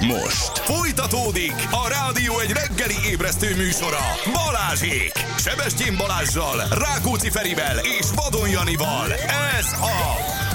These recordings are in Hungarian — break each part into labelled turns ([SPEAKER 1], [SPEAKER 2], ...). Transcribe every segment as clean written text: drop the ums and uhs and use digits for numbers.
[SPEAKER 1] most folytatódik a Rádió egy reggeli ébresztő műsora, Balázsék! Sebestyén Balázssal, Rákóczi Ferivel és Vadon Janival. Ez a...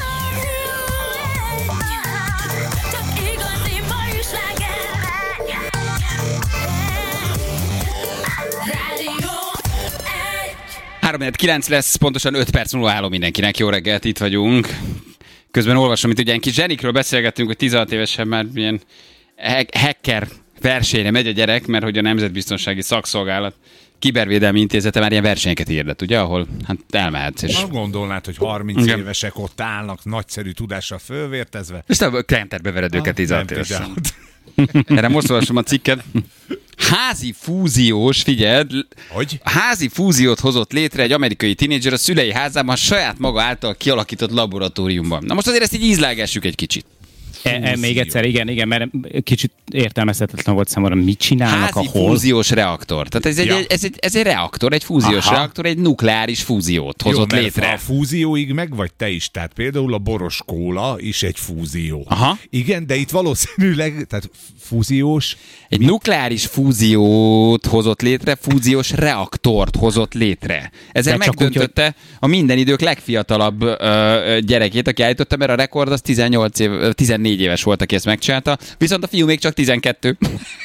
[SPEAKER 2] Rádió 3-9 lesz, pontosan 5 perc múlva álló mindenkinek. Jó reggelt, itt vagyunk. Közben olvasom, itt ugye ilyen kis zsenikről beszélgettünk, hogy 16 évesen már ilyen hacker versenyre megy a gyerek, mert hogy a Nemzetbiztonsági Szakszolgálat Kibervédelmi Intézete már ilyen versenyeket hirdet, ugye, ahol hát elmehetsz. És...
[SPEAKER 3] gondolnád, hogy 30 évesek ott állnak, nagyszerű tudással fölvértezve.
[SPEAKER 2] És te krenterbe vered őket 16 évesen. Erre most olvasom a cikket. Házi fúziós, figyeld,
[SPEAKER 3] hogy?
[SPEAKER 2] Házi fúziót hozott létre egy amerikai tínédzser a szülei házában a saját maga által kialakított laboratóriumban. Na most azért ezt így ízlelgessük egy kicsit.
[SPEAKER 4] Még egyszer, igen, mert kicsit értelmezhetetlen volt számomra, mit csinálnak,
[SPEAKER 2] házi fúziós reaktor. Tehát ez egy reaktor, egy fúziós reaktor, egy nukleáris fúziót hozott létre.
[SPEAKER 3] A fúzióig meg vagy te is, tehát például a boros kóla is egy fúzió.
[SPEAKER 2] Aha.
[SPEAKER 3] Igen, de itt valószínűleg, tehát fúziós...
[SPEAKER 2] Egy nukleáris fúziót hozott létre, fúziós reaktort hozott létre. Ezzel megdöntötte a minden idők legfiatalabb gyerekét, aki állította, mert a rekord az 14 éves volt, aki ezt megcsinálta, viszont a fiú még csak 12.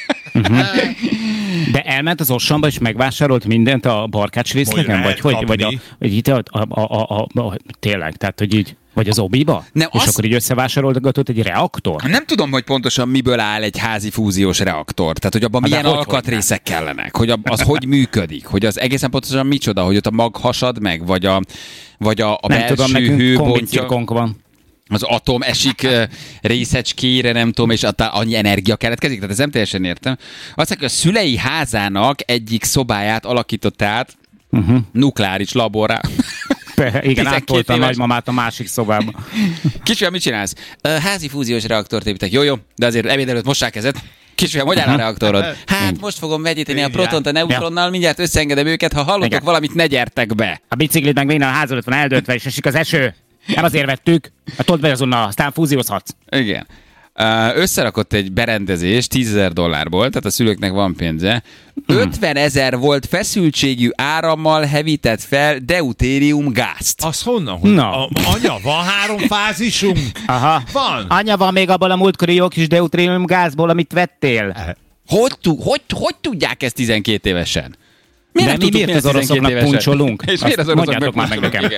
[SPEAKER 4] De elment az Ossamba és megvásárolt mindent a Barkács részlegen? Vagy tényleg, tehát hogy így... Vagy az Obiba? És akkor így összevásárolgatott egy reaktor?
[SPEAKER 2] Nem tudom, hogy pontosan miből áll egy házi fúziós reaktor. Tehát, hogy abban milyen alkatrészek kellenek, hogy az hogy működik, hogy az egészen pontosan micsoda, hogy ott a mag hasad meg, vagy a belső hőbontja.
[SPEAKER 4] Van.
[SPEAKER 2] Az atom esik részecskére, nem tudom, és annyi energia keletkezik, tehát ez nem teljesen értem. Azt mondja, hogy a szülei házának egyik szobáját alakított át nukleáris laborrá.
[SPEAKER 4] Igen, áttolta a nagymamát a másik szobába.
[SPEAKER 2] Kisfiam, mit csinálsz? Házi fúziós reaktort építek. Jó, de azért ebéd előtt mossák kezet. Kisfiam, hogy áll a reaktorod? Hát most fogom vegyíteni a protont a neutronnal, mindjárt összeengedem őket, ha hallottok valamit, ne gyertek be.
[SPEAKER 4] A biciklit meg minden a ház előtt van eldöntve, és esik az eső. Nem azért vettük, told be azonnal, aztán fúziózhatsz.
[SPEAKER 2] Igen. Összerakott egy berendezést $10,000, tehát a szülőknek van pénze. 50 000 volt feszültségű árammal hevített fel deutérium gázt.
[SPEAKER 3] Az honnan? No. Anya, van 3 fázisunk?
[SPEAKER 4] Aha.
[SPEAKER 3] Van.
[SPEAKER 4] Anya, van még abból a múltkori jó kis deutérium gázból, amit vettél.
[SPEAKER 2] Hogy tudják ezt 12 évesen?
[SPEAKER 4] Miért az oroszoknak puncsolunk?
[SPEAKER 2] És miért az oroszoknak
[SPEAKER 4] már meg nekem.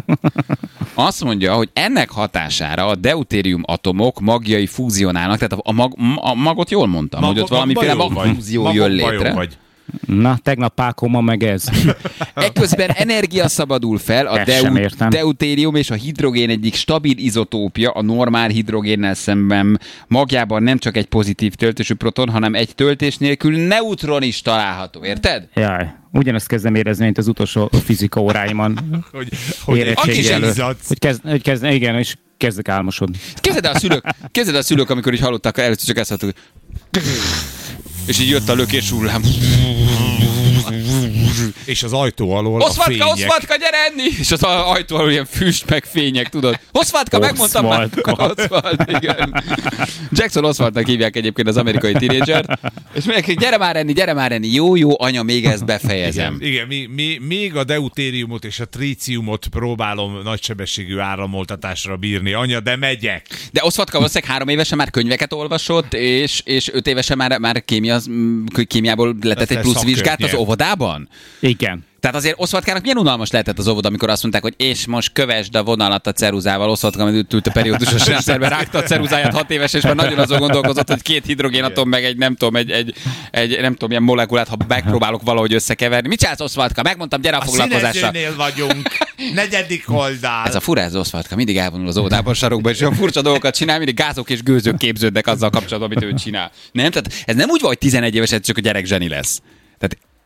[SPEAKER 2] Azt mondja, hogy ennek hatására a deutérium atomok magjai fúzionálnak, tehát a magot jól mondtam, hogy ott valamiféle magfúzió jön létre.
[SPEAKER 4] Na, tegnap pákoma meg ez.
[SPEAKER 2] Ekközben energia szabadul fel, a deutérium és a hidrogén egyik stabil izotópja a normál hidrogénnel szemben magjában nem csak egy pozitív töltésű proton, hanem egy töltés nélkül neutron is található, érted?
[SPEAKER 4] Jaj, ugyanezt kezdem érezni, mint az utolsó fizika óráimon. Érettségi előtt. Igen, és kezdek álmosodni.
[SPEAKER 2] Képzeld a szülők, amikor így hallották, először csak ezt hallottuk, és így jött a lökés hullám.
[SPEAKER 3] És az ajtó alól a fények.
[SPEAKER 2] Oszvatka, gyere enni! És az ajtó alól ilyen füst meg fények, tudod. Oszvatka, megmondtam már. Oszvalt, igen. Jackson Oswaldnak hívják egyébként az amerikai tínédzsert. És mondják, gyere már enni. Jó, anya, még ezt befejezem.
[SPEAKER 3] Igen, még a deutériumot és a tríciumot próbálom nagysebességű áramoltatásra bírni. Anya, de megyek.
[SPEAKER 2] De Oszvatka valószínűleg 3 évesen már könyveket olvasott, és 5 évesen már kémiából letett egy plusz vizsgát az óvodában?
[SPEAKER 4] Igen.
[SPEAKER 2] Tehát azért Oszvatkának milyen unalmas lehetett az óvoda, amikor azt mondták, hogy és most kövesd a vonalat a ceruzával. Oszvatka ült a periódusos rendszerbe, rágta a ceruzáját 6 éves, és már nagyon azon gondolkozott, hogy 2 hidrogénatom, meg egy nem tudom, ilyen molekulát, ha megpróbálok valahogy összekeverni. Mit csinálsz, Oszvatka? Megmondtam, gyere a foglalkozásra.
[SPEAKER 3] A színezőnél vagyunk. 4. oldal.
[SPEAKER 2] Ez a fura, ez Oszvatka mindig elvonul az óvodában sarokba, és olyan furcsa dolgokat csinál, mindig gázok és gőzök képződnek azzal kapcsolatban, amit ő csinál. Nem? Tehát ez nem úgy van, hogy 11 éves, csak a gyerek zseni lesz. Tehát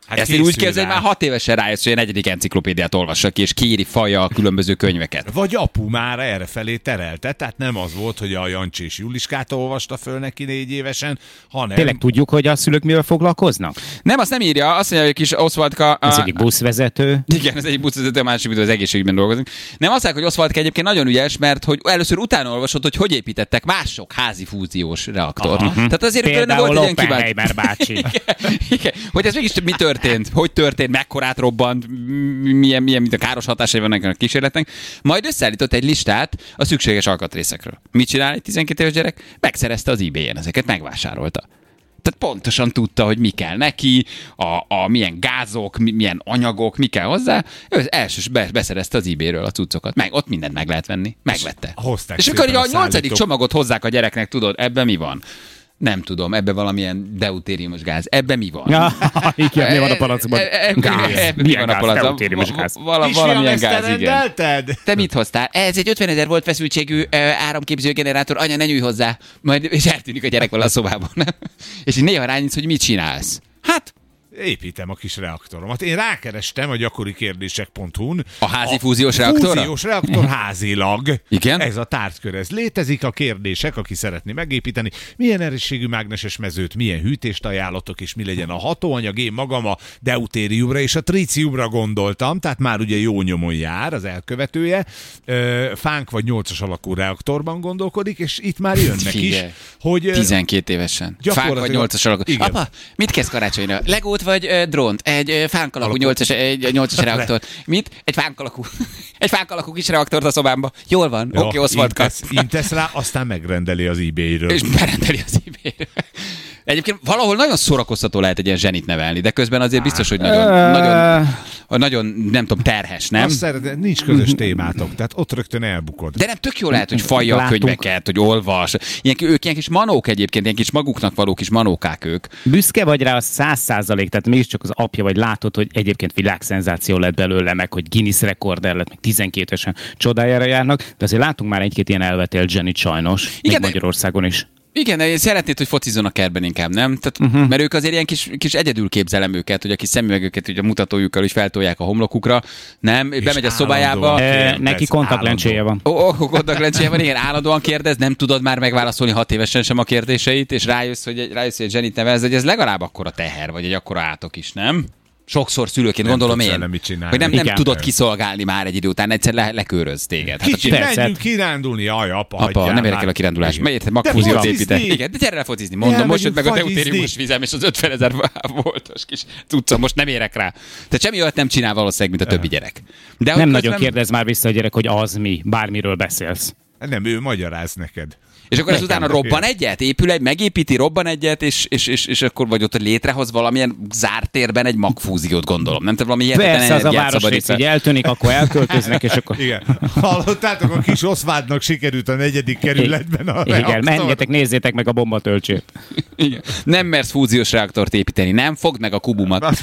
[SPEAKER 2] Hát ezt én úgy képzelem, hogy már 6 évesen rájössz, hogy a 4. enciklopédiát olvassa ki, és kéri faja a különböző könyveket.
[SPEAKER 3] Vagy apu már errefelé terelte, tehát nem az volt, hogy a Jancsi és Juliskát olvasta föl neki 4 évesen, hanem...
[SPEAKER 4] Tényleg tudjuk, hogy a szülők mivel foglalkoznak?
[SPEAKER 2] Nem, azt nem írja, azt mondja, hogy kis Oswaldka...
[SPEAKER 4] Ez egyik buszvezető.
[SPEAKER 2] Igen, ez egy buszvezető, a másik, az egészségügyben dolgozik. Nem, azt mondják, hogy Oswaldka egyébként nagyon ügyes, mert hogy először utána olvasott, hogy építettek mások házi fúziós reaktort. Tehát azért benne volt egy ilyen
[SPEAKER 4] Oppenheimer bácsi.
[SPEAKER 2] Igen. Hogy ez mégis mi történt? Hogy történt? Mekkorát robbant? Milyen káros hatásai vannak a kísérletnek? Majd összeállított egy listát a szükséges alkatrészekről. Mit csinál egy 12 éves gyerek? Megszerezte az eBay-en ezeket, megvásárolta. Tehát pontosan tudta, hogy mi kell neki, milyen gázok, milyen anyagok, mi kell hozzá. Ő elsős beszerezte az eBay-ről a cuccokat. Ott mindent meg lehet venni. Megvette. És akkor a 8. csomagot hozzák a gyereknek, tudod, ebben mi van? Nem tudom, ebbe valamilyen deutériumos gáz. Ebbe mi van?
[SPEAKER 4] Ja, igen, mi van a palacban?
[SPEAKER 2] Gáz. Mi van a palacban?
[SPEAKER 4] Deutériumos gáz.
[SPEAKER 2] Valamilyen gáz, igen. Te mit hoztál? Ez egy 50 000 volt feszültségű áramképző generátor. Anya, ne nyújj hozzá. És eltűnik a gyerek vala a szobában. És így néha rányítsz, hogy mit csinálsz. Hát,
[SPEAKER 3] építem a kis reaktoromat. Én rákerestem a gyakorikérdések.hu-n.
[SPEAKER 2] A házi fúziós reaktorra?
[SPEAKER 3] Fúziós reaktor házilag.
[SPEAKER 2] Igen?
[SPEAKER 3] Ez a tárgykör, ez létezik. A kérdések, aki szeretné megépíteni, milyen erősségű mágneses mezőt, milyen hűtést ajánlatok, és mi legyen a hatóanyag. Én magam a deutériumra és a tríciumra gondoltam, tehát már ugye jó nyomon jár az elkövetője. Fánk vagy 8-as alakú reaktorban gondolkodik, és itt már jönnek is. Hogy
[SPEAKER 2] 12 évesen. Fánk vagy 8-as alakú. Igen. Apa, mit kezd karácsonyra? Legót vagy drónt? Egy fánk alakú 8-as reaktor. Mit? Egy fánk alakú kis reaktort a szobámba. Jól van. Oké, Oswaldka.
[SPEAKER 3] Intesz rá, aztán megrendeli az eBay-ről.
[SPEAKER 2] És berendeli az eBay-ről. Egyébként valahol nagyon szórakoztató lehet egy ilyen zsenit nevelni, de közben azért biztos, hogy nagyon nem tudom, terhes, nem?
[SPEAKER 3] Azt szeretem, nincs közös témátok, tehát ott rögtön elbukod.
[SPEAKER 2] De nem tök jó lehet, hogy fajja a könyveket, hogy olvas. Ők ilyen kis manók egyébként, ilyen kis maguknak való kis manókák ők.
[SPEAKER 4] Büszke vagy rá a 100%, tehát mégiscsak az apja, vagy látod, hogy egyébként világszenzáció lett belőle, meg hogy Guinness rekorder lett, meg 12-esen csodájára járnak, de azért látunk már egy-két ilyen elvetélt zsenit sajnos, igen, még Magyarországon is.
[SPEAKER 2] Igen, de szeretnéd, hogy focizzon a kertben inkább, nem? Tehát, mert ők azért ilyen kis egyedül képzelem őket, hogy a kis szemüvegüket ugye a mutatójukkal is feltolják a homlokukra, nem? És bemegy a szobájába.
[SPEAKER 4] Neki kontaktlencséje van.
[SPEAKER 2] Kontaktlencséje van, igen, állandóan kérdez, nem tudod már megválaszolni 6 évesen sem a kérdéseit, és rájössz, hogy egy zsenit nevelsz, hogy ez legalább akkora teher, vagy egy akkora átok is, nem? Sokszor szülőként nem gondolom én, hogy nem tudod kiszolgálni már egy idő után, egyszer lekőröz téged.
[SPEAKER 3] Kicsit menjünk kirándulni, jaj, apa,
[SPEAKER 2] nem érdekel a kirándulás. Megyed magfúziót építeni. Igen, de gyere lefocizni, mondom, most jött meg a deutériumos vizem, és az 50 000 voltos kis cuccom, most nem érek rá. Tehát semmi olyat nem csinál valószínűleg, mint a többi gyerek. De
[SPEAKER 4] nem nagyon kérdez már vissza a gyerek, hogy az mi, bármiről beszélsz.
[SPEAKER 3] Nem, ő magyaráz neked.
[SPEAKER 2] És akkor utána robban egyet? Megépíti, robban egyet, és akkor vagy ott létrehoz valamilyen zárt térben egy magfúziót, gondolom. Nem te valami hihetetlen
[SPEAKER 4] energiát szabadít. Persze, az a városrész így eltűnik, akkor elköltöznek, és akkor...
[SPEAKER 3] Igen. Hallottátok, a kis Oswaldnak sikerült a 4. kerületben a reaktor.
[SPEAKER 4] Igen, menjetek, nézzétek meg a bombatölcsét.
[SPEAKER 2] Igen. Nem mersz fúziós reaktort építeni, nem? Fogd meg a kubumat.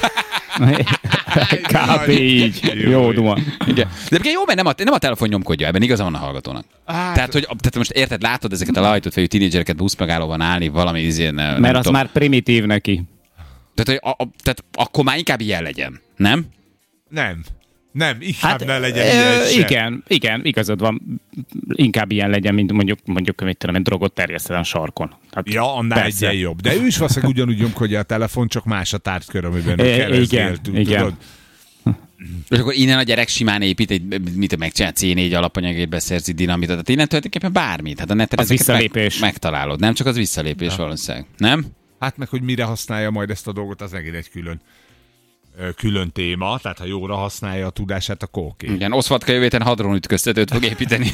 [SPEAKER 4] Kb. így. Jó duma.
[SPEAKER 2] Igen. De jó, mert nem a telefon nyomkodja, ebben igaza van a hallgatónak. Tehát most érted, látod ezeket a lehajtott fejű tínédzsereket buszmegállóban állni, valami izén...
[SPEAKER 4] Mert az már primitív neki.
[SPEAKER 2] Tehát akkor már inkább ilyen legyen, nem?
[SPEAKER 3] Nem, inkább ne legyen ilyen
[SPEAKER 4] Igen, igazad van. Inkább ilyen legyen, mint mondjuk mit tudom, drogot terjeszted a sarkon.
[SPEAKER 3] Hát, annál egyen jobb. De ő is valószínűleg ugyanúgy nyomkodja a telefon, csak más a tárgykör, amiben keresztéltünk, tudod.
[SPEAKER 2] És akkor innen a gyerek simán épít, megcsinál C4 alapanyagért, beszerzi dinamitot. Tehát innen tulajdonképpen bármit. Hát a neten
[SPEAKER 4] az visszalépés.
[SPEAKER 2] Megtalálod. Nem csak az visszalépés valószínűleg. Nem?
[SPEAKER 3] Hát meg, hogy mire használja majd ezt a dolgot, az megint egy külön téma, tehát ha jóra használja a tudását, akkor oké.
[SPEAKER 2] Igen, Oswaldka jövő héten hadronütköztetőt fog építeni.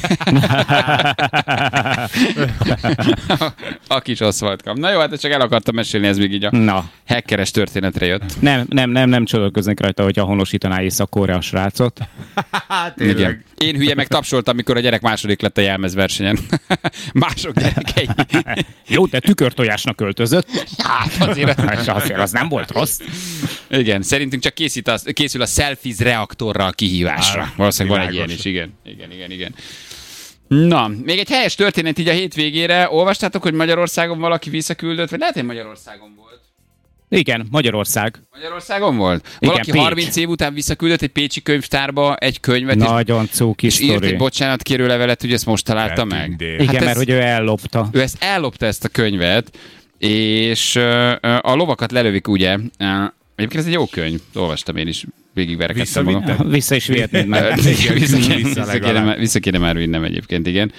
[SPEAKER 2] A kis Oswaldka. Na jó, hát csak el akartam mesélni, ez még így a hackeres történetre jött.
[SPEAKER 4] Nem csodálkoznék rajta, hogyha honosítaná Észak-Korea srácot.
[SPEAKER 2] Igen. Én hülye meg tapsoltam, amikor a gyerek második lett a jelmezversenyen. Mások gyerekei.
[SPEAKER 4] Jó, de tükörtojásnak költözött.
[SPEAKER 2] Hát
[SPEAKER 4] azért az nem volt rossz.
[SPEAKER 2] Igen, szerintünk csak készül a selfies reaktorral kihívásra. Valószínűleg van egy ilyen is, igen. Na, még egy helyes történet így a hétvégére. Olvastátok, hogy Magyarországon valaki visszaküldött, vagy lehet, hogy Magyarországon volt.
[SPEAKER 4] Igen, Magyarország.
[SPEAKER 2] Magyarországon volt?
[SPEAKER 4] Igen,
[SPEAKER 2] Valaki
[SPEAKER 4] Pécs.
[SPEAKER 2] 30 év után visszaküldött egy pécsi könyvtárba egy könyvet,
[SPEAKER 4] Nagyon cuki
[SPEAKER 2] és írt
[SPEAKER 4] sztori.
[SPEAKER 2] egy bocsánatkérő levelet, hogy ezt most találta meg.
[SPEAKER 3] Eltűndél.
[SPEAKER 4] Igen,
[SPEAKER 2] Hát
[SPEAKER 4] mert hogy ő ellopta.
[SPEAKER 2] Ő ellopta ezt a könyvet, és a lovakat lelövik, ugye. Egyébként ez egy jó könyv, olvastam én is, végigverekedtem magam.
[SPEAKER 3] Visszavitted?
[SPEAKER 4] Vissza is vihetnéd meg.
[SPEAKER 2] Vissza kéne már vinnem egyébként, igen.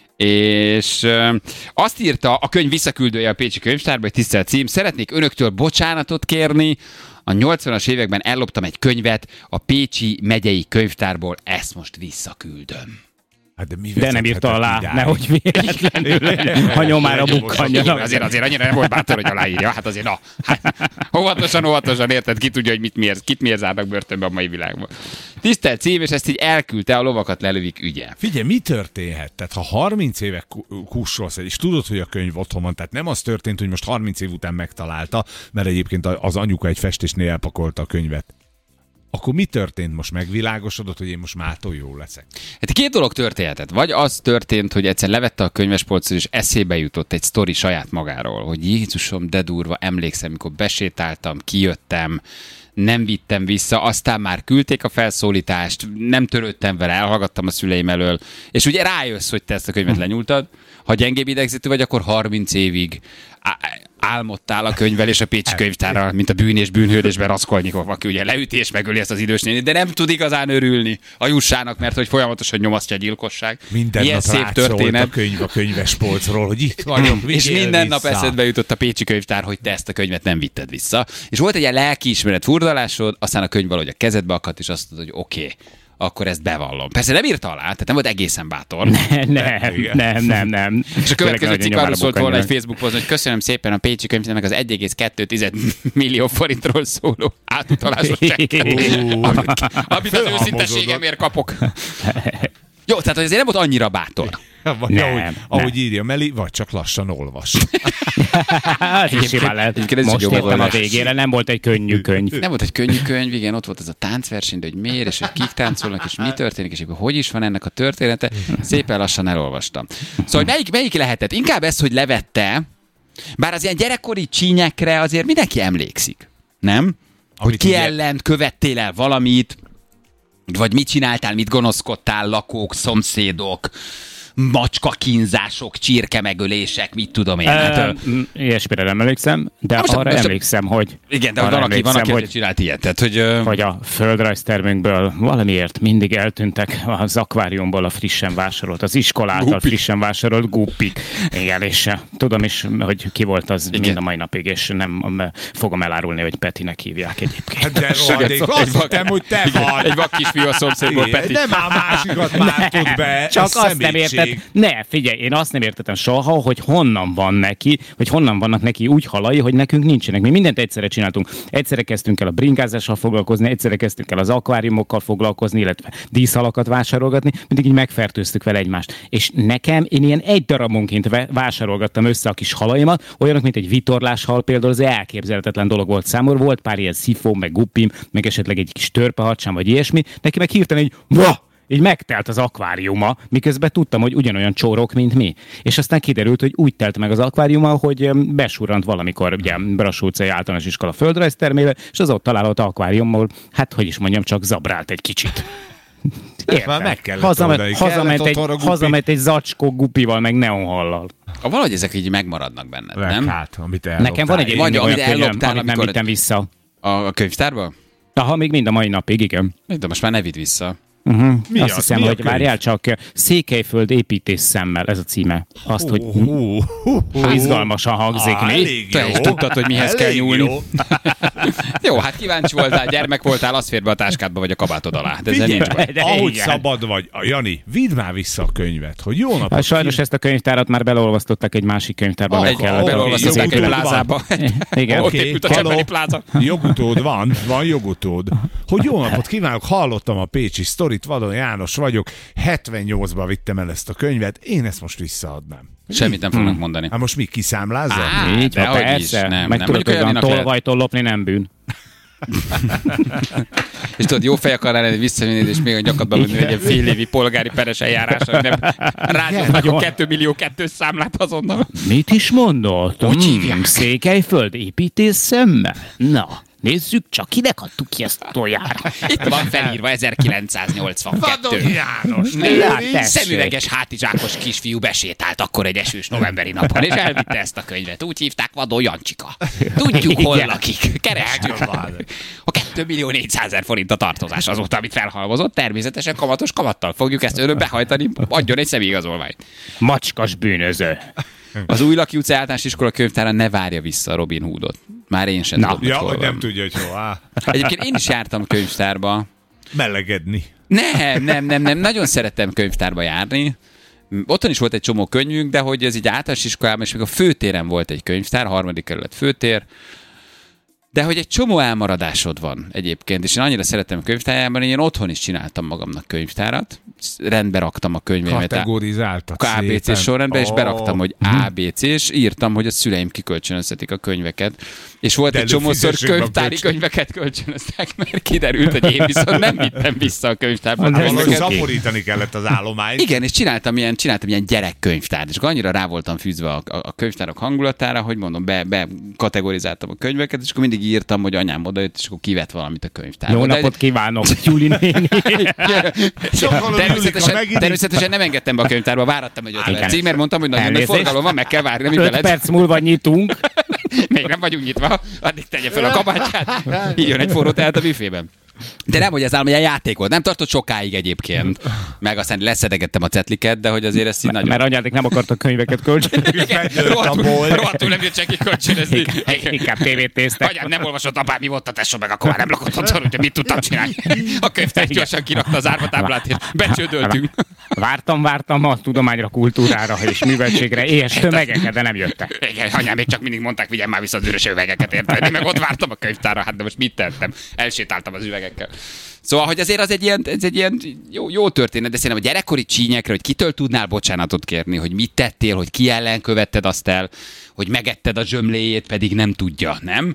[SPEAKER 2] És azt írta a könyv visszaküldője a Pécsi Könyvtárba, egy tisztelt cím, szeretnék önöktől bocsánatot kérni, a 80-as években elloptam egy könyvet a Pécsi megyei könyvtárból, ezt most visszaküldöm.
[SPEAKER 3] Hát mi
[SPEAKER 4] De nem írta alá,
[SPEAKER 3] idáig?
[SPEAKER 4] nehogy véletlenül a nyomára bukkanjanak.
[SPEAKER 2] Azért annyira nem volt bátor, hogy aláírja. Hát azért óvatosan, érted, ki tudja, hogy kit miért zárnak börtönbe a mai világban. Tisztelt cím, és ezt így elküldte a lovakat lelövik ügye.
[SPEAKER 3] Figyelj, mi történhet? Tehát ha 30 éve kussolsz, és tudod, hogy a könyv otthon van, tehát nem az történt, hogy most 30 év után megtalálta, mert egyébként az anyuka egy festésnél elpakolta a könyvet. Akkor mi történt most? Megvilágosodott, hogy én most mától jó leszek?
[SPEAKER 2] Hát két dolog történhetett. Vagy az történt, hogy egyszer levette a könyvespolcot, és eszébe jutott egy sztori saját magáról, hogy Jézusom, de durva, emlékszem, mikor besétáltam, kijöttem, nem vittem vissza, aztán már küldték a felszólítást, nem törődtem vele, elhallgattam a szüleim elől, és ugye rájössz, hogy te ezt a könyvet lenyúltad. Ha gyengébb idegzetű vagy, akkor 30 évig álmodtál a könyvvel és a Pécsi Könyvtárral, mint a Bűn és bűnhődésben Raskolnikov, aki ugye leüti és megöli ezt az idős nénit, de nem tud igazán örülni a jussának, mert hogy folyamatosan nyomasztja a gyilkosság.
[SPEAKER 3] Minden
[SPEAKER 2] Ilyen
[SPEAKER 3] nap
[SPEAKER 2] szép történet.
[SPEAKER 3] a könyv a könyvespolcról, hogy itt vagyok,
[SPEAKER 2] És
[SPEAKER 3] vigyél
[SPEAKER 2] minden nap
[SPEAKER 3] vissza.
[SPEAKER 2] eszedbe jutott a Pécsi Könyvtár, hogy te ezt a könyvet nem vitted vissza. És volt egy ilyen lelkiismeret furdalásod, aztán a könyv valahogy a kezedbe akadt, és azt mondod, hogy oké, akkor ezt bevallom. Persze nem írta alá, tehát nem volt egészen bátor.
[SPEAKER 4] Nem.
[SPEAKER 2] És a következő cikk arról szólt volna egy Facebook poszt, hogy köszönöm szépen a Pécsi Könyvtárnak az 1,2 millió forintról szóló átutalásos csekket, amit az őszinteségemért kapok. Jó, tehát azért nem volt annyira bátor.
[SPEAKER 3] Vagy ahogy írja Meli, vagy csak lassan olvas.
[SPEAKER 4] Hát is simán lehet.
[SPEAKER 2] egyébként ez is
[SPEAKER 4] Most
[SPEAKER 2] jó
[SPEAKER 4] értem a
[SPEAKER 2] megoldás.
[SPEAKER 4] végére, nem volt egy könnyű könyv.
[SPEAKER 2] Nem volt egy könnyű könyv, igen, ott volt ez a táncverseny, de hogy miért, és hogy kik táncolnak, és mi történik, és hogy is van ennek a története. Szépen lassan elolvastam. Szóval melyik lehetett? Inkább ez, hogy levette, bár az ilyen gyerekkori csínyekre azért mindenki emlékszik. Nem? Hogy ki ellen követtél el valamit, vagy mit csináltál, mit gonoszkodtál, lakók, szomszédok, macskakínzások, csirkemegölések, mit tudom én.
[SPEAKER 4] Ilyesmire nem emlékszem, de
[SPEAKER 2] most
[SPEAKER 4] arra
[SPEAKER 2] most
[SPEAKER 4] emlékszem, hogy...
[SPEAKER 2] Igen, de
[SPEAKER 4] arra
[SPEAKER 2] van, aki
[SPEAKER 4] emlékszem,
[SPEAKER 2] hogy csinált ilyet. Tehát, hogy
[SPEAKER 4] a földrajztermünkből valamiért mindig eltűntek az akváriumból a frissen vásárolt, az iskolától frissen vásárolt guppik. Igen, és tudom is, hogy ki volt az mind a mai napig, és nem fogom elárulni, hogy Petinek hívják egyébként.
[SPEAKER 3] De rohadék, azt hittem, hogy te vagy.
[SPEAKER 2] egy vak kisfiú a szomszédból, Peti.
[SPEAKER 3] Nem már másikat mártod be.
[SPEAKER 4] Csak
[SPEAKER 3] ez
[SPEAKER 4] azt nem
[SPEAKER 3] szemétség.
[SPEAKER 4] érted. Ne, figyelj, én azt nem értettem soha, hogy honnan vannak neki úgy halai, hogy nekünk nincsenek. Mi mindent egyszerre csináltunk. Egyszerre kezdtünk el a bringázással foglalkozni, egyszerre kezdtünk el az akváriumokkal foglalkozni, illetve díszhalakat vásárolgatni, mindig így megfertőztük vele egymást. És nekem, én ilyen egy darabonként vásárolgattam össze a kis halaimat, olyanok, mint egy vitorláshal például, az elképzelhetetlen dolog volt számomra. Volt pár ilyen szifó, meg guppim, meg esetleg egy kis törpehacsám, vagy ilyesmi. Neki meg hirtelen így megtelt az akváriuma, miközben tudtam, hogy ugyanolyan csórok, mint mi. És aztán kiderült, hogy úgy telt meg az akváriuma, hogy besurrant valamikor ugye Brassó utcai általános iskola földrajztermébe, és az ott található akváriummal, hát hogy is mondjam, csak zabrált egy kicsit.
[SPEAKER 3] Már meg kellett oldani.
[SPEAKER 4] Hazament egy zacskó gupival, meg neonhallal.
[SPEAKER 2] Valahogy ezek így megmaradnak benned, nem?
[SPEAKER 3] Hát, amit elloptál.
[SPEAKER 4] Nekem van egy
[SPEAKER 2] Vagy
[SPEAKER 4] olyan
[SPEAKER 2] amit elloptál,
[SPEAKER 4] könyvem, amit nem
[SPEAKER 2] amikor-
[SPEAKER 4] vittem vissza.
[SPEAKER 2] A könyvtárba?
[SPEAKER 4] Aha, még mind a mai napig, igen.
[SPEAKER 2] De most már ne vidd vissza.
[SPEAKER 3] Mi
[SPEAKER 4] Azt
[SPEAKER 3] az?
[SPEAKER 4] hiszem,
[SPEAKER 3] Mi a
[SPEAKER 4] hogy
[SPEAKER 3] könyv?
[SPEAKER 4] várjál csak, Székelyföld építés szemmel, ez a címe. Azt, hogy izgalmasan hangzik mi.
[SPEAKER 3] Elég
[SPEAKER 2] Te is
[SPEAKER 3] jó.
[SPEAKER 2] tudtad, hogy mihez kell
[SPEAKER 3] Elég
[SPEAKER 2] nyúlni.
[SPEAKER 3] jó.
[SPEAKER 2] Jó, hát kíváncsi voltál, gyermek voltál, az fér be a táskádba vagy a kabátod alá. De ezzel nincs baj.
[SPEAKER 4] De
[SPEAKER 3] Ahogy
[SPEAKER 4] igen.
[SPEAKER 3] szabad vagy. Jani, vidd már vissza a könyvet, hogy jó napot.
[SPEAKER 4] Hát sajnos ezt a könyvtárat már beleolvasztottak egy másik könyvtárba. meg kellett.
[SPEAKER 2] Beolvasztották egy
[SPEAKER 3] jogutól
[SPEAKER 2] plázába.
[SPEAKER 4] Igen.
[SPEAKER 2] Ott
[SPEAKER 3] Oké,
[SPEAKER 2] épült a
[SPEAKER 3] haló.
[SPEAKER 2] Csepeli pláza.
[SPEAKER 3] Jogutód van jogutód. Hogy jó napot kívánok, hallottam a pécsi sztorit, Vadon János vagyok, 78-ba vittem el ezt a könyvet, én ezt most visszaadnám.
[SPEAKER 2] Semmit nem fognak mondani.
[SPEAKER 3] Hát most mi kiszámlázza?
[SPEAKER 2] Á,
[SPEAKER 4] Így van,
[SPEAKER 2] dehogy is,
[SPEAKER 4] persze.
[SPEAKER 2] nem,
[SPEAKER 4] Meg
[SPEAKER 2] nem.
[SPEAKER 4] tudod,
[SPEAKER 2] Mondjuk
[SPEAKER 4] hogy
[SPEAKER 2] Janinak
[SPEAKER 4] tolvajtól lopni nem bűn.
[SPEAKER 2] És tudod, jó fej akarnál lenni, visszavinni, és még a nyakadban mondani, hogy egy fél évi polgári peres eljárás, hogy nem rágyomnak a 2 millió kettős számlát azonnal.
[SPEAKER 4] Mit is mondott?
[SPEAKER 2] Úgy hívják.
[SPEAKER 4] Székelyföld építés szemmel? Na, nézzük csak, kinek adtuk ki ezt a tojára.
[SPEAKER 2] Itt van felírva 1982.
[SPEAKER 3] János,
[SPEAKER 2] Szemüveges hátizsákos kisfiú besétált akkor egy esős novemberi napon, és elvitte ezt a könyvet. Úgy hívták, Vadon Jancsika. Tudjuk, hol lakik. Kerestük. A 2.400.000 forint a tartozás azóta, amit felhalmozott. Természetesen kamatos kamattal fogjuk ezt önök behajtani. Adjon egy személyigazolványt.
[SPEAKER 4] Macskas bűnöző.
[SPEAKER 2] Az Újlaki utca általános iskola könyvtára ne várja vissza Robin Hoodot. Már én sem tudom,
[SPEAKER 3] Ja,
[SPEAKER 2] hogy hol
[SPEAKER 3] hogy nem
[SPEAKER 2] van.
[SPEAKER 3] tudja, hogy hol.
[SPEAKER 2] Egyébként én is jártam könyvtárba.
[SPEAKER 3] Melegedni.
[SPEAKER 2] Nem. Nagyon szerettem könyvtárba járni. Otthon is volt egy csomó könyvünk, de hogy ez így általános iskolában, és még a főtéren volt egy könyvtár, 3. kerület főtér, de hogy egy csomó elmaradásod van egyébként, és én annyira szeretem a könyvtárjában, én otthon is csináltam magamnak könyvtárat, rendbe raktam a könyveimet.
[SPEAKER 3] Kategorizáltat
[SPEAKER 2] ABC sorrendben, és beraktam, hogy ABC, és írtam, hogy a szüleim kikölcsönözhetik a könyveket. És volt egy csomószor könyvtári könyveket kölcsönöztek, mert kiderült, hogy én viszont nem vittem vissza a könyvtárban.
[SPEAKER 3] Valahogy szaporítani kellett az állományt.
[SPEAKER 2] Igen, és csináltam ilyen gyerekkönyvtárt, és annyira rá voltam fűzve a könyvtárak hangulatára, hogy mondom, be kategorizáltam a könyveket, és akkor mindig írtam, hogy anyám odajött, és akkor kivett valamit a könyvtárba.
[SPEAKER 4] Jó napot kívánok, Gyuli néni.
[SPEAKER 2] Természetesen nem engedtem be a könyvtárba, várattam egy 5 percig, mert mondtam, hogy nagyon nagy forgalom van, meg kell várni, nem
[SPEAKER 4] 5 perc múlva nyitunk.
[SPEAKER 2] Még nem vagyunk nyitva, addig tegye fel a kabátját, így jön egy forró tehet a büfében. De nem, hogy ez állam ilyen játék volt. Nem tartott sokáig egyébként. Meg aztán leszedegettem a cetliket, de hogy azért ezt így nagyon...
[SPEAKER 4] Mert anyádék nem akartak könyveket kölcsönözni.
[SPEAKER 2] Rohadtul nem jött senki kölcsönözni.
[SPEAKER 4] Inkább tévét néztek.
[SPEAKER 2] Anyám nem olvasott, apám mi volt a tesó, meg akkor már nem lakott otthon, úgyhogy mit tudtam csinálni. A könyvtár gyorsan kirakta az árvatáblát, és becsődöltünk.
[SPEAKER 4] Vártam a tudományra, kultúrára és műveltségre, éhes tömegeket, de nem jöttek.
[SPEAKER 2] Igen, anyám még csak mindig mondták, vigyem már vissza az üres üvegeket, érted? Én meg ott vártam a könyvtárra, hát de most mit tettem? Elsétáltam az üvegekkel. Szóval, hogy azért az egy ilyen jó történet, de szerintem a gyerekkori csínyekre, hogy kitől tudnál bocsánatot kérni, hogy mit tettél, hogy ki ellen követted azt el, hogy megetted a zsömléjét, pedig nem tudja, nem?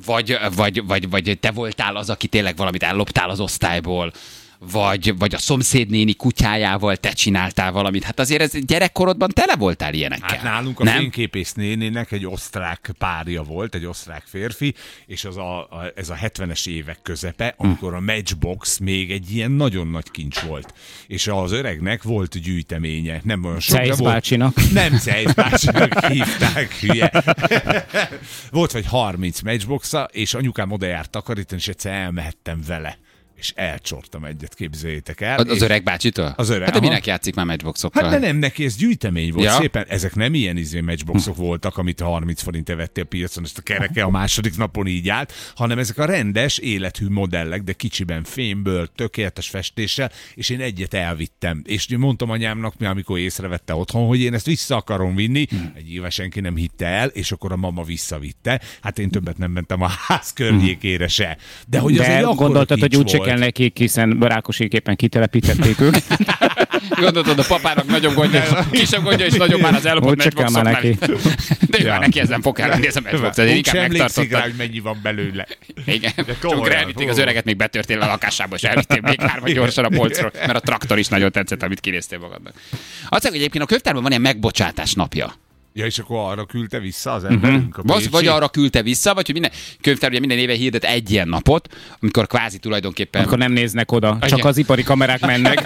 [SPEAKER 2] Vagy te voltál az, aki tényleg valamit elloptál az osztályból, vagy a szomszédnéni kutyájával te csináltál valamit. Hát azért ez gyerekkorodban tele voltál ilyenekkel.
[SPEAKER 3] Hát nálunk a fényképész nénének egy osztrák párja volt, egy osztrák férfi, és ez a 70-es évek közepe, amikor a Matchbox még egy ilyen nagyon nagy kincs volt. És az öregnek volt gyűjteménye. Nem olyan sok,
[SPEAKER 4] Zeiss bácsinak.
[SPEAKER 3] Nem Zeiss bácsinak hívták, hülye. Volt vagy 30 Matchboxa, és anyukám oda járt takarítani, és egyszer elmehettem vele. És elcsortam egyet, képzeljétek el.
[SPEAKER 2] Az öreg bácsitől?
[SPEAKER 3] Az öreg.
[SPEAKER 2] Hát de minek játszik már matchboxokkal?
[SPEAKER 3] Hát de nem, neki ez gyűjtemény volt.
[SPEAKER 2] Ja.
[SPEAKER 3] Szépen, ezek nem ilyen matchboxok voltak, amit 30 forintért vettél piacon, ezt a kereke a második napon így állt, hanem ezek a rendes, élethű modellek, de kicsiben fémből, tökéletes festéssel, és én egyet elvittem. És mondtam anyámnak, amikor észrevette otthon, hogy én ezt vissza akarom vinni, egy éve senki nem hitte el, és akkor a mama visszavitte. Hát én többet nem mentem a ház környékére se. De hogy az egy
[SPEAKER 4] gondoltad, hogy úgy se kell nekik, hiszen Rákoséképpen kitelepítették ők.
[SPEAKER 2] Gondoltad, a papának nagyobb gondja, kisebb gondja, és nagyobb már az ellopott matchboxok
[SPEAKER 4] neki.
[SPEAKER 2] De ő már neki ezen fog ellenni ez a matchbox, ezért inkább megtartottad.
[SPEAKER 3] Hogy mennyi van belőle.
[SPEAKER 2] Igen, csak elvitték az öreget, még betörtél a lakásába, és elvittél még 3 gyorsan a polcról, mert a traktor is nagyon tetszett, amit kinéztél magadnak. Azt mondja, hogy egyébként a könyvtárban van ilyen megbocsátás napja.
[SPEAKER 3] Ja, és akkor arra küldte vissza az emberünk?
[SPEAKER 2] Vagy arra küldte vissza, vagy hogy minden könyvtár ugye minden éve hirdet egy ilyen napot, amikor kvázi tulajdonképpen...
[SPEAKER 4] Akkor nem néznek oda, csak az ipari kamerák mennek.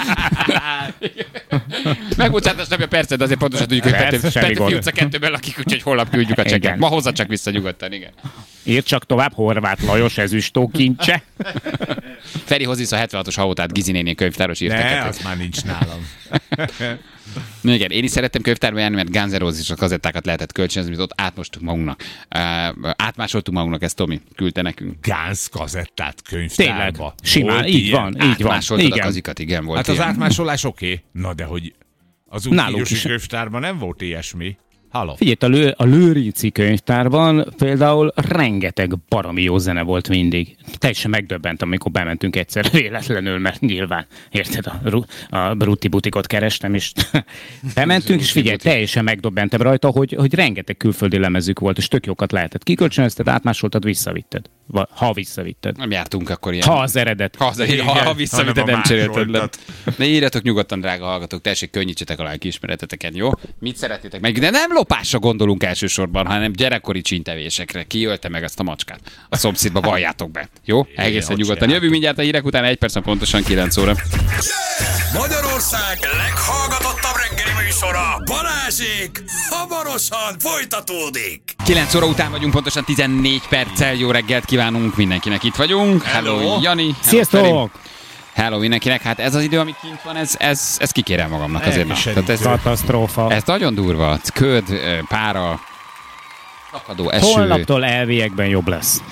[SPEAKER 2] Megbocsátás napja persze, de azért pontosan tudjuk, hogy Petőfi utca 2-ben lakik, úgyhogy holnap küldjük a csekket. Ma hozza csak vissza nyugodtan, igen.
[SPEAKER 4] Írt csak tovább, Horváth Lajos ezüstó kincse.
[SPEAKER 2] Feri, hoz vissza a 76-os haótát, Gizi néni könyvtáros írta.
[SPEAKER 3] Ne, az már nincs nálam.
[SPEAKER 2] Igen, én is szerettem könyvtárba járni, mert Guns N' Roses-os kazettákat lehetett kölcsönözni, amit ott átmostuk magunknak. Átmásoltuk magunknak, ezt Tomi küldte nekünk.
[SPEAKER 3] Guns kazettát könyvtárba.
[SPEAKER 4] Tényleg, simán, így van.
[SPEAKER 2] Átmásoltad a kazikat, igen, volt.
[SPEAKER 3] Hát az átmásolás oké. Na de hogy az
[SPEAKER 4] Nálunk
[SPEAKER 3] újságosi
[SPEAKER 4] is.
[SPEAKER 3] könyvtárban nem volt ilyesmi. Halló.
[SPEAKER 4] Figyelj, a Lőrinci könyvtárban például rengeteg baromi jó zene volt mindig. Teljesen megdöbbentem, amikor bementünk egyszer véletlenül, mert nyilván, érted, a Brutti butikot kerestem, és bementünk, és figyelj, teljesen megdöbbentem rajta, hogy rengeteg külföldi lemezük volt, és tök jókat lehetett kikölcsönözted, átmásoltad, visszavitted. Ha visszavitted.
[SPEAKER 2] Nem jártunk akkor ilyen.
[SPEAKER 4] Ha az eredet.
[SPEAKER 2] Ha visszavitted, nem cserélted le.
[SPEAKER 3] másoltat.
[SPEAKER 2] De írjatok nyugodtan, drága hallgatók, tessék, könnyítsetek a lelkiismereteteket, jó? Mit szeretnétek meg? De nem lopásra gondolunk elsősorban, hanem gyerekkori csintevésekre. Ki ölte meg ezt a macskát? A szomszédba valljátok be. Jó? Egészen
[SPEAKER 3] ott
[SPEAKER 2] nyugodtan.
[SPEAKER 3] csináltuk.
[SPEAKER 2] Jövünk mindjárt a hírek után, 1 perc pontosan 9 óra.
[SPEAKER 1] Magyarország leghallgatottabb reggeli műsora, Balázsék, hamarosan folytatódik.
[SPEAKER 2] 9 óra után vagyunk, pontosan 14 perccel. Jó reggelt kívánunk mindenkinek, itt vagyunk. Hello, Jani. Hello,
[SPEAKER 4] Sziasztok!
[SPEAKER 2] Feri. Hello mindenkinek. Hát ez az idő, ami kint van, ez kikérem magamnak azért. Na. Tehát ez,
[SPEAKER 4] Katasztrófa.
[SPEAKER 2] ez nagyon durva. Köd, pára, szakadó eső.
[SPEAKER 4] Holnaptól elviekben jobb lesz.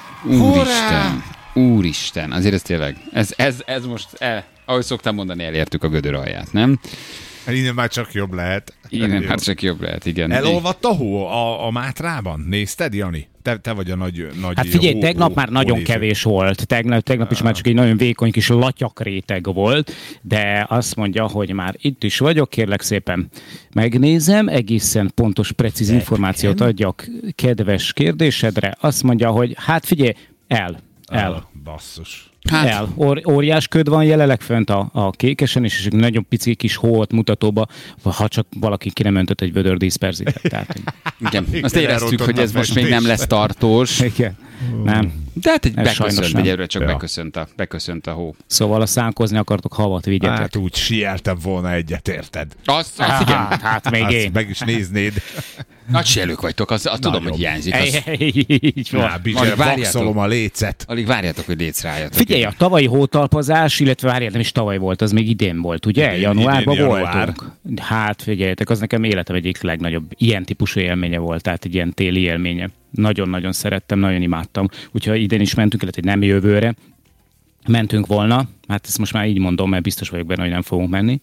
[SPEAKER 2] Úristen, azért ez tényleg, ez most, ahogy szoktam mondani, elértük a gödör alját, nem?
[SPEAKER 3] Innen már csak jobb lehet.
[SPEAKER 2] Igen, hát csak jobb lehet, igen.
[SPEAKER 3] Elolvadt a hó a Mátrában? Nézted, Jani? Te vagy a nagy
[SPEAKER 4] Hát figyelj, tegnap már nagyon kevés volt. Tegnap is már csak egy nagyon vékony kis latyakréteg volt, de azt mondja, hogy már itt is vagyok, kérlek szépen megnézem, egészen pontos, precíz információt adjak kedves kérdésedre. Azt mondja, hogy hát figyelj, el.
[SPEAKER 3] Basszus.
[SPEAKER 2] Hát,
[SPEAKER 4] Óriás köd van jelenleg fönt a Kékesen, és egy nagyon pici kis hót mutatóba, ha csak valaki ki nem öntött egy vödör díszperzitet. Tehát,
[SPEAKER 2] igen, azt
[SPEAKER 3] Igen,
[SPEAKER 2] éreztük, hogy ez
[SPEAKER 3] elrontottam
[SPEAKER 2] most még nem lesz tartós.
[SPEAKER 4] igen. Nem.
[SPEAKER 2] De hát
[SPEAKER 4] Ez sajnos
[SPEAKER 2] beköszönt,
[SPEAKER 4] nem.
[SPEAKER 2] egyelőre csak
[SPEAKER 3] Ja.
[SPEAKER 2] beköszönt a hó.
[SPEAKER 4] Szóval a szánkozni akartok, havat vigyetek.
[SPEAKER 3] Hát úgy sieltem volna egyet, érted?
[SPEAKER 2] Azt igen,
[SPEAKER 4] Hát még én.
[SPEAKER 3] Azt meg is néznéd.
[SPEAKER 2] nagy sielők vagytok, azt tudom, hogy hiányzik.
[SPEAKER 4] Így van.
[SPEAKER 3] Á, Bizser,
[SPEAKER 2] várjátok.
[SPEAKER 3] vakszolom a lécet.
[SPEAKER 2] Alig várjátok, hogy létsz rájatok.
[SPEAKER 4] Figyelj, a tavalyi hótalpazás, illetve várjál, nem is tavaly volt, az még idén volt, ugye?
[SPEAKER 3] Idén,
[SPEAKER 4] Januárban
[SPEAKER 3] január.
[SPEAKER 4] voltunk. Hát figyeljetek, az nekem életem egyik legnagyobb ilyen típusú élménye volt, tehát egy ilyen téli élménye. Nagyon-nagyon szerettem, nagyon imádtam. Úgyhogy idén is mentünk, illetve nem jövőre mentünk volna. Hát ezt most már így mondom, mert biztos vagyok benne, hogy nem fogunk menni.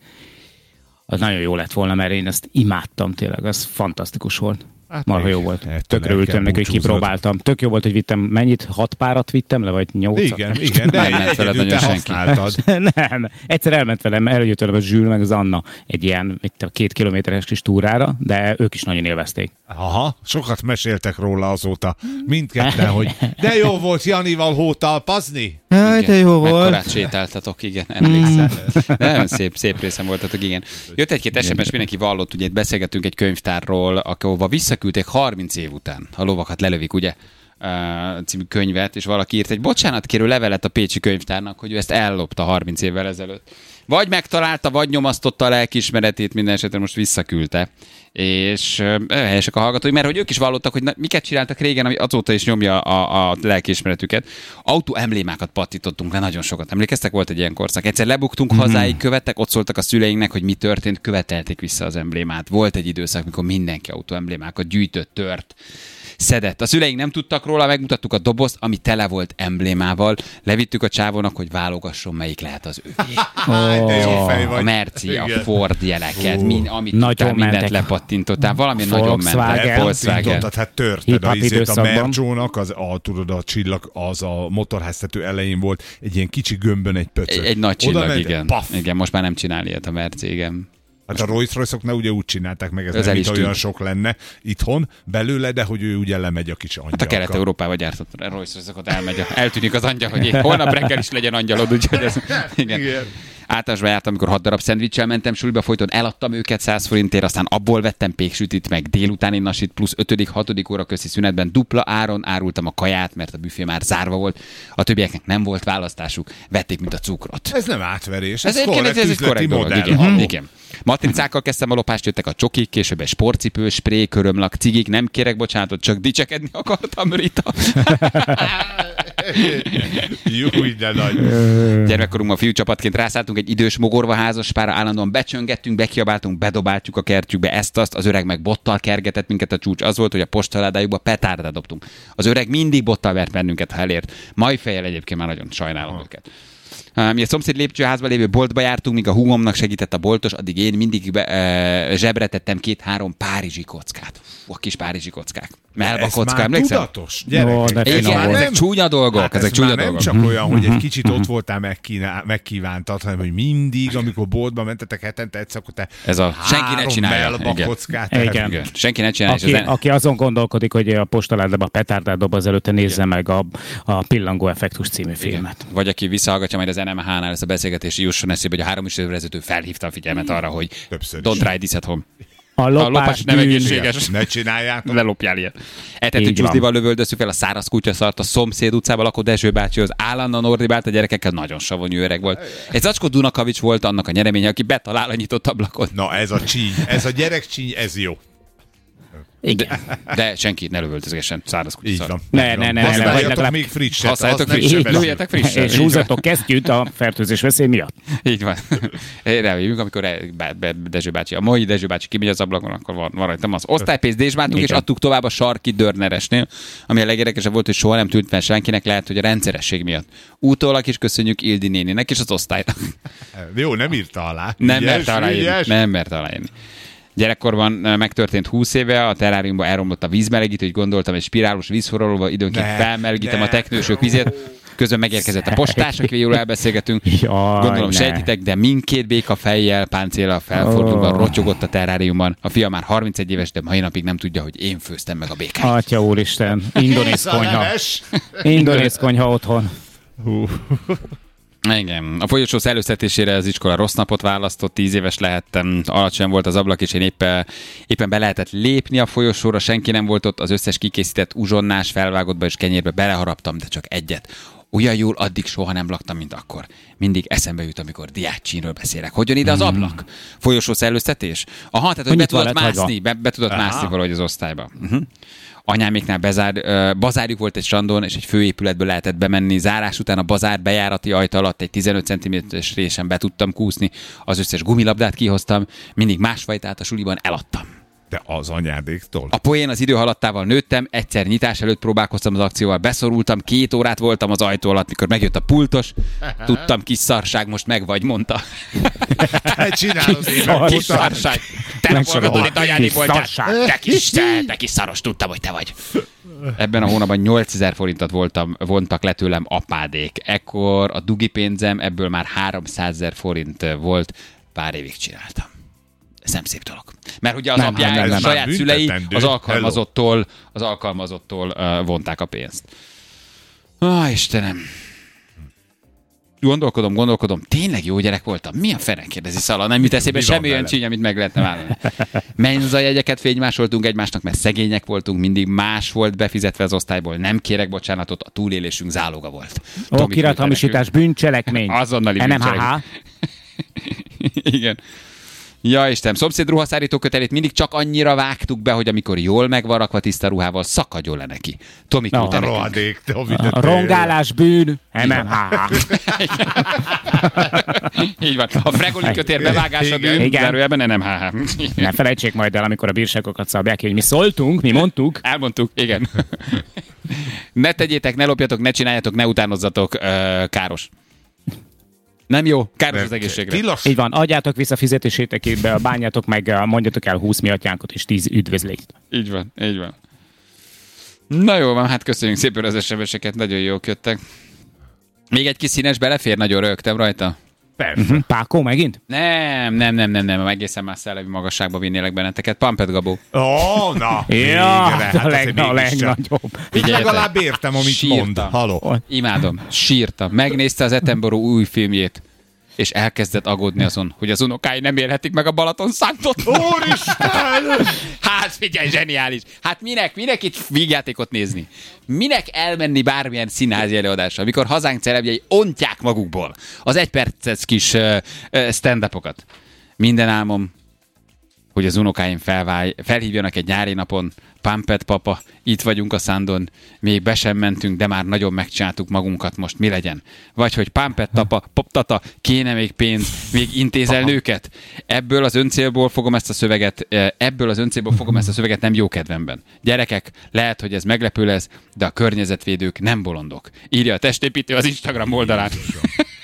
[SPEAKER 4] Az nagyon jó lett volna, mert én ezt imádtam tényleg, az fantasztikus volt.
[SPEAKER 3] Hát
[SPEAKER 4] Marha
[SPEAKER 3] még
[SPEAKER 4] jó volt.
[SPEAKER 3] ettől
[SPEAKER 4] Tökre
[SPEAKER 3] el
[SPEAKER 4] ültem
[SPEAKER 3] kell
[SPEAKER 4] neki, hogy
[SPEAKER 3] búcsúznod.
[SPEAKER 4] kipróbáltam. Tök jó volt, hogy vittem, mennyit? 6 párat vittem le, vagy 8?
[SPEAKER 3] Igen, de
[SPEAKER 2] Nem ment veled
[SPEAKER 3] egyedül te
[SPEAKER 2] nagyon senki.
[SPEAKER 3] használtad.
[SPEAKER 4] Nem, egyszer elment velem, eljött velem a Zsül meg az Anna egy ilyen 2 kilométeres kis túrára, de ők is nagyon élvezték.
[SPEAKER 3] Aha, sokat meséltek róla azóta. Mindketten, hogy de jó volt Janival hótalpazni.
[SPEAKER 4] Jaj, de jó
[SPEAKER 2] Mekkorát sétáltatok, igen, emlékszem. Nagyon szép részem voltatok, igen. Jött egy-két SMS, mindenki vallott, ugye itt beszélgettünk egy könyvtárról, ahova visszaküldték 30 év után. A lovakat lelövik, ugye? Című könyvet, és valaki írt egy bocsánatkérő levelet a pécsi könyvtárnak, hogy ő ezt ellopta 30 évvel ezelőtt. Vagy megtalálta, vagy nyomasztotta a lelkiismeretét, minden esetre most visszaküldte. És helyesek a hallgatói, mert hogy ők is vallottak, hogy miket csináltak régen, ami azóta is nyomja a lelkiismeretüket. Autó emblémákat pattintottunk le nagyon sokat. Emlékeztek, volt egy ilyen korszak. Egyszer lebuktunk, hazáig követtek, ott szóltak a szüleinknek, hogy mi történt, követelték vissza az emblémát. Volt egy időszak, mikor mindenki autó emblémákat gyűjtött, tört, szedett. A szüleink nem tudtak róla, megmutattuk a dobozt, ami tele volt emblémával. Levittük a csávónak, hogy válogasson, melyik lehet az övé.
[SPEAKER 3] De jó fej
[SPEAKER 2] A
[SPEAKER 3] vagy.
[SPEAKER 2] Merci, a
[SPEAKER 3] Igen.
[SPEAKER 2] Ford jeleket, amit
[SPEAKER 4] Nagyon
[SPEAKER 2] tudtál, mindent
[SPEAKER 4] mentek.
[SPEAKER 2] lepattintottál. Valami nagyon
[SPEAKER 4] Volkswagen.
[SPEAKER 2] mentek. Volkswagen.
[SPEAKER 3] Pattintottad, hát törted
[SPEAKER 4] Hip-hop
[SPEAKER 3] a
[SPEAKER 4] időszakban.
[SPEAKER 3] Mercsónak, tudod, a csillag, az a motorháztető elején volt, egy ilyen kicsi gömbön egy pöcök.
[SPEAKER 2] Egy nagy
[SPEAKER 3] Oda
[SPEAKER 2] csillag,
[SPEAKER 3] ment,
[SPEAKER 2] igen.
[SPEAKER 3] Paf!
[SPEAKER 2] Igen, most már nem csinál ilyet a Merci, igen.
[SPEAKER 3] Hát a Rolls-Royce-oknál ugye úgy csinálták meg, ez
[SPEAKER 2] Ez
[SPEAKER 3] nem
[SPEAKER 2] el
[SPEAKER 3] itt
[SPEAKER 2] is
[SPEAKER 3] olyan
[SPEAKER 2] tűnt.
[SPEAKER 3] sok lenne itthon belőle, de hogy ő ugye lemegy a kis angyalka.
[SPEAKER 2] Hát a Kelet-Európában gyártott Rolls-Royce-okat eltűnik az angyal, hogy holnap reggel is legyen angyalod, úgyhogy ez... Igen.
[SPEAKER 3] Igen.
[SPEAKER 2] Általánosban jártam, amikor 6 darab szendvicsel mentem suliba, folyton eladtam őket 100 forintért, aztán abból vettem péksütit, meg délutáni nasit, plusz 5.-6. óra közti szünetben dupla áron árultam a kaját, mert a büfé már zárva volt. A többieknek nem volt választásuk, vették, mint a cukrot.
[SPEAKER 3] Ez nem átverés,
[SPEAKER 2] Ez
[SPEAKER 3] ez korrekt
[SPEAKER 2] egy
[SPEAKER 3] üzleti
[SPEAKER 2] korrekt dolog,
[SPEAKER 3] modell.
[SPEAKER 2] igen.
[SPEAKER 3] Halló.
[SPEAKER 2] Igen. Matricákkal kezdtem a lopást, jöttek a csokik, később egy sportcipő, spré, körömlak, cigik, nem kérek bocsánatot, csak dicsekedni akartam, Rita.
[SPEAKER 3] Jó, de nagy.
[SPEAKER 2] Gyermekkorunkban fiúcsapatként rászálltunk egy idős mogorva házaspárra, állandóan becsöngettünk, bekiabáltunk, bedobáltuk a kertjükbe ezt-azt, az öreg meg bottal kergetett minket, a csúcs az volt, hogy a postaládájukba petárdát dobtunk. Az öreg mindig bottal vert bennünket, ha elért. Mai fejjel egyébként már nagyon sajnálom őket. Mi a szomszéd lépcsőházban lévő boltba jártunk, míg a húgomnak segített a boltos, addig én mindig zsebre tettem 2-3 párizsi kockát. A kis párizsi kockák. Melba
[SPEAKER 3] Ez
[SPEAKER 2] kocka,
[SPEAKER 3] már
[SPEAKER 2] emlékszel?
[SPEAKER 3] tudatos, gyerekek.
[SPEAKER 4] Ó, de
[SPEAKER 3] Ez
[SPEAKER 2] Igen,
[SPEAKER 3] már
[SPEAKER 4] volt.
[SPEAKER 2] ezek csúnya dolgok,
[SPEAKER 3] Hát
[SPEAKER 2] ezek
[SPEAKER 3] ez
[SPEAKER 2] csúnya
[SPEAKER 3] már nem
[SPEAKER 2] dolgok.
[SPEAKER 3] csak olyan, hogy egy kicsit ott voltál megkívántad, hanem hogy mindig, amikor boltba mentetek hetente egyszer, akkor te
[SPEAKER 2] Ez a senki ne
[SPEAKER 3] 3
[SPEAKER 2] csinálja.
[SPEAKER 3] melba
[SPEAKER 2] Igen.
[SPEAKER 3] kockát.
[SPEAKER 4] Igen.
[SPEAKER 2] Igen. Senki ne csinálja. és
[SPEAKER 4] Aki azon gondolkodik, hogy a postaládába petárdát dob, az előtte nézze meg a Pillangó effektus című filmet.
[SPEAKER 2] Vagy aki visszahallgatja majd az NMH-nál ezt a beszélgetést, jusson eszébe, hogy a 3 vezető felhívta a figyelmet arra, hogy
[SPEAKER 3] Többször is.
[SPEAKER 2] don't try this at home.
[SPEAKER 4] A
[SPEAKER 2] lopás nem
[SPEAKER 4] bűn.
[SPEAKER 2] egészséges.
[SPEAKER 3] Ne csináljátok.
[SPEAKER 2] Ne lopjál ilyet. Etető
[SPEAKER 4] Így van.
[SPEAKER 2] csúszdival lövöldöztük fel a száraz kutyaszart, a szomszéd utcában lakó Dezső bácsihoz állandóan ordibált a gyerekekkel, nagyon savanyú öreg volt. Egy zacskó Dunakavics volt annak a nyereménye, aki betalál a nyitott ablakon.
[SPEAKER 3] Na ez a csíny, ez a gyerekcsíny, ez jó.
[SPEAKER 2] De senki ne lövöldözgessen száraz
[SPEAKER 3] Így
[SPEAKER 2] kutyaszart.
[SPEAKER 3] van.
[SPEAKER 4] Ne, vagy
[SPEAKER 3] Használjatok
[SPEAKER 4] legalább-
[SPEAKER 3] még frisset.
[SPEAKER 2] Használjatok
[SPEAKER 3] az nem
[SPEAKER 2] frisset,
[SPEAKER 3] sebesül.
[SPEAKER 2] lőjetek frisset.
[SPEAKER 4] És
[SPEAKER 2] Így van.
[SPEAKER 4] húzatok kesztyűt a fertőzés veszély miatt.
[SPEAKER 2] Így van. Rájövünk, amikor Dezső bácsi, a mai Dezső bácsi kimegy az ablakon, akkor van rajtam az osztálypénzt dézsmáltunk, és
[SPEAKER 4] Igen.
[SPEAKER 2] adtuk tovább a sarki Dörneresnél, ami a legérdekesebb volt, hogy soha nem tűnt fel senkinek, lehet, hogy a rendszeresség miatt. Utólag is köszönjük Ildi néninek és az osztálynak.
[SPEAKER 3] Jó, nem írta alá.
[SPEAKER 2] Nem
[SPEAKER 3] Ügyes,
[SPEAKER 2] mert aláírni.
[SPEAKER 3] ügyes.
[SPEAKER 2] Nem mert aláírni. Gyerekkorban megtörtént 20 éve, a terráriumban elromlott a vízmelegítő, hogy gondoltam, egy spirálos vízforralóval időnként
[SPEAKER 3] Ne,
[SPEAKER 2] felmelegítem
[SPEAKER 3] ne.
[SPEAKER 2] a teknősök vizét. Közben megérkezett a postás, akivel jól elbeszélgetünk.
[SPEAKER 4] Jaj,
[SPEAKER 2] Gondolom
[SPEAKER 4] ne.
[SPEAKER 2] sejtitek, de mindkét béka fejjel, páncéllal felfordulva rotyogott a terráriumban. A fia már 31 éves, de mai napig nem tudja, hogy én főztem meg a békát.
[SPEAKER 4] Atya úristen, indonéz konyha.
[SPEAKER 3] Kézzel-leves.
[SPEAKER 4] Indonéz konyha otthon.
[SPEAKER 2] Igen. A folyosó szellőztetésére az iskola rossz napot választott, 10 éves lehettem, alacsony volt az ablak, és én éppen be lehetett lépni a folyosóra, senki nem volt ott, az összes kikészített uzsonnás, felvágottba és kenyérbe beleharaptam, de csak egyet. Olyan jól addig soha nem laktam, mint akkor. Mindig eszembe jut, amikor diákcsínről beszélek. Hogyan ide az ablak? Folyosó szellőztetés? Aha, tehát hogy be
[SPEAKER 4] nyitva
[SPEAKER 2] tudott
[SPEAKER 4] lett hagyva.
[SPEAKER 2] mászni, be tudott mászni valahogy az osztályba. Anyáméknál bazárjuk volt egy strandon, és egy főépületből lehetett bemenni. Zárás után a bazár bejárati ajta alatt egy 15 cm-es résen be tudtam kúszni. Az összes gumilabdát kihoztam, mindig másfajtát a suliban eladtam.
[SPEAKER 3] De az anyádéktól.
[SPEAKER 2] A poén az idő haladtával nőttem, egyszer nyitás előtt próbálkoztam az akcióval, beszorultam, 2 órát voltam az ajtó alatt, mikor megjött a pultos, tudtam, kis szarság, most meg vagy, mondta.
[SPEAKER 3] Csinálod én
[SPEAKER 4] Szar.
[SPEAKER 2] Kis szarság. Te napolgatod itt anyádik voltál.
[SPEAKER 4] szarság.
[SPEAKER 2] Te kis szaros, tudtam, hogy te vagy. Ebben a hónapban 8000 forintot vontak le tőlem apádék. Ekkor a dugi pénzem, ebből már 300 000 forint volt, pár évig csináltam. Ez nem szép dolog. Mert ugye az
[SPEAKER 4] Nem,
[SPEAKER 2] apják,
[SPEAKER 4] nem,
[SPEAKER 2] a
[SPEAKER 4] nem.
[SPEAKER 2] saját
[SPEAKER 3] Már
[SPEAKER 2] szülei
[SPEAKER 3] büntetendő.
[SPEAKER 2] az alkalmazottól vonták a pénzt. Istenem. Gondolkodom, tényleg jó gyerek voltam. Mi a fene, kérdezi Szala? Nem jut eszébe
[SPEAKER 3] Mi van
[SPEAKER 2] semmi olyan
[SPEAKER 3] veled?
[SPEAKER 2] csíny, amit meg lehetne vállalni. Menzajegyeket fénymásoltunk egymásnak, mert szegények voltunk, mindig más volt befizetve az osztályból. Nem kérek bocsánatot, a túlélésünk záloga volt.
[SPEAKER 4] Okirathamisítás, bűncselekmény.
[SPEAKER 2] Azonnali
[SPEAKER 4] NMHH.
[SPEAKER 2] bűncselekmény. Igen. Ja, Istenem, szomszéd ruhaszárító kötelét mindig csak annyira vágtuk be, hogy amikor jól meg van rakva tiszta ruhával, szakadjon le neki. Tomi
[SPEAKER 4] Na,
[SPEAKER 2] küldte
[SPEAKER 3] A
[SPEAKER 2] nekünk.
[SPEAKER 3] rohadék.
[SPEAKER 4] A rongálás bűn, NMHH.
[SPEAKER 2] Így van. A fregoli kötér bevágása bűn,
[SPEAKER 4] Igen.
[SPEAKER 2] zárójelben NMHH.
[SPEAKER 4] Ne felejtsék majd el, amikor a bírságokat szabják ki, hogy mi szóltunk, mi mondtuk.
[SPEAKER 2] Elmondtuk, igen. Ne tegyétek, ne lopjatok, ne csináljatok, ne utánozzatok, káros. Nem jó, káros az egészségre.
[SPEAKER 3] Tilos.
[SPEAKER 4] Így van, adjátok vissza fizetésétekbe, bánjátok meg, mondjatok el 20 mi atyánkot és 10 üdvözlést.
[SPEAKER 2] Így van, így van. Na jó van, hát köszönjük szépen az SMS-eket, nagyon jók jöttek. Még egy kis színes belefér, nagyon rögtem rajta.
[SPEAKER 3] Persze.
[SPEAKER 4] Pákó megint?
[SPEAKER 2] Nem, egészen más szellemi magasságba vinnélek benneteket. Pampet Gabó.
[SPEAKER 3] Ó, na.
[SPEAKER 4] Ja,
[SPEAKER 3] végre. Hát azért
[SPEAKER 4] a
[SPEAKER 3] mégiscsak.
[SPEAKER 4] legnagyobb.
[SPEAKER 3] Itt legalább értem, amit
[SPEAKER 2] Sírtam.
[SPEAKER 3] mond. Haló.
[SPEAKER 2] Imádom, sírtam. Megnézte az Attenborough új filmjét, és elkezdett aggódni azon, hogy az unokái nem élhetik meg a Balaton Szántot.
[SPEAKER 3] Úristen!
[SPEAKER 2] Hát figyelj, zseniális. Hát minek itt vígjátékot nézni? Minek elmenni bármilyen színházi előadásra, amikor hazánk celebjei ontják magukból az egyperces kis stand-upokat. Minden álmom, hogy az unokáim felhívjanak egy nyári napon, Pampet papa, itt vagyunk a Szándon, még be sem mentünk, de már nagyon megcsináltuk magunkat, most mi legyen? Vagy hogy Pampet tata, kéne még pénz, még intézel nőket? Ebből az öncélból fogom ezt a szöveget nem jó kedvemben. Gyerekek, lehet, hogy ez meglepő lesz, de a környezetvédők nem bolondok. Írja a testépítő az Instagram oldalán.